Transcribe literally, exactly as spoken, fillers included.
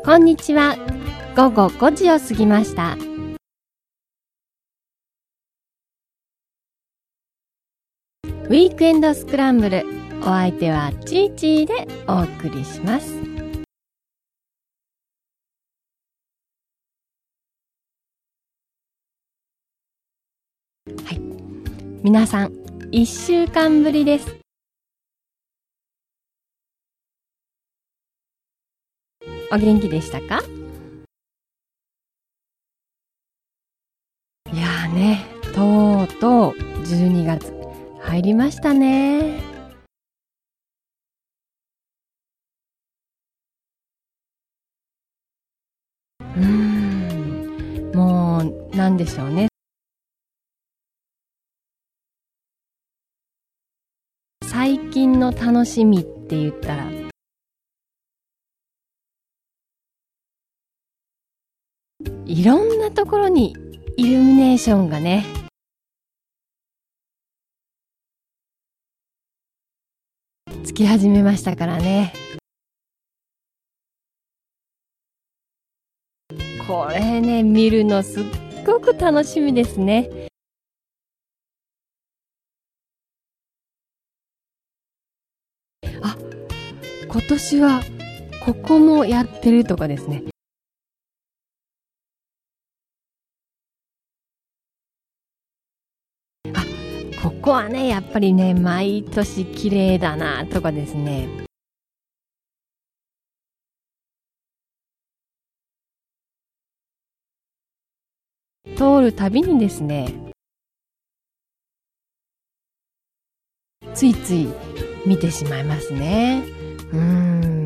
こんにちは。午後ごじを過ぎました。ウィークエンドスクランブル、お相手はちーちーでお送りします。はい、皆さんいっしゅうかんぶりです。お元気でしたか？いやーね、とうとうじゅうにがつ入りましたね。うーん、もうなんでしょうね。最近の楽しみって言ったら、いろんなところにイルミネーションがね、つき始めましたからね。これね、見るのすっごく楽しみですね。あ、今年はここもやってるとかですね。あ、ここはね、やっぱりね、毎年綺麗だなとかですね。通るたびにですね、ついつい見てしまいますね。うーん。